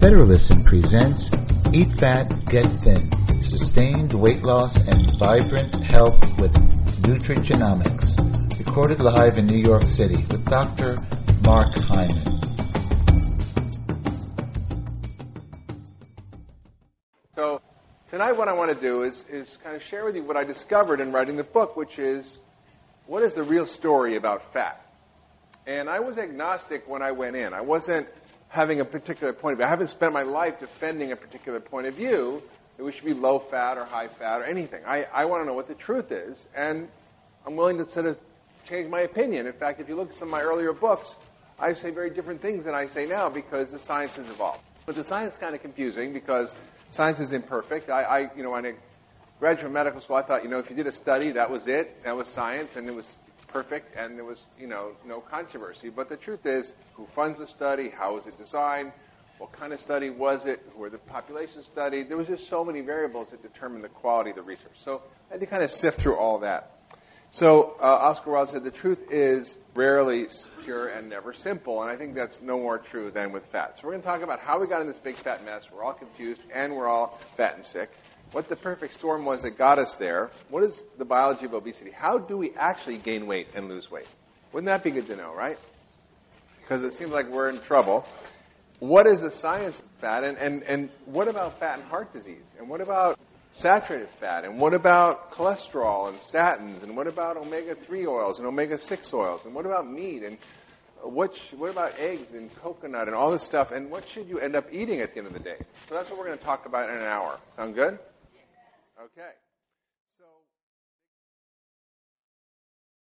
Federalism presents Eat Fat, Get Thin, Sustained Weight Loss and Vibrant Health with Nutrigenomics. Recorded live in New York City with Dr. Mark Hyman. So tonight what I want to do is kind of share with you what I discovered in writing the book, which is, what is the real story about fat? And I was agnostic when I went in. I wasn't having a particular point of view. I haven't spent my life defending a particular point of view that we should be low fat or high fat or anything. I want to know what the truth is, and I'm willing to sort of change my opinion. In fact, if you look at some of my earlier books, I say very different things than I say now because the science has evolved. But the science is kind of confusing because science is imperfect. When I graduated from medical school, I thought, if you did a study, that was it. That was science, and it was perfect, and there was, no controversy. But the truth is, who funds the study? How was it designed? What kind of study was it? Who were the population studied? There was just so many variables that determined the quality of the research. So I had to kind of sift through all that. So Oscar Wilde said, the truth is rarely pure and never simple, and I think that's no more true than with fat. So we're going to talk about how we got in this big fat mess. We're all confused, and we're all fat and sick. What the perfect storm was that got us there. What is the biology of obesity? How do we actually gain weight and lose weight? Wouldn't that be good to know, right? Because it seems like we're in trouble. What is the science of fat? And what about fat and heart disease? And what about saturated fat? And what about cholesterol and statins? And what about omega-3 oils and omega-6 oils? And what about meat? And what about eggs and coconut and all this stuff? And what should you end up eating at the end of the day? So that's what we're going to talk about in an hour. Sound good? Okay.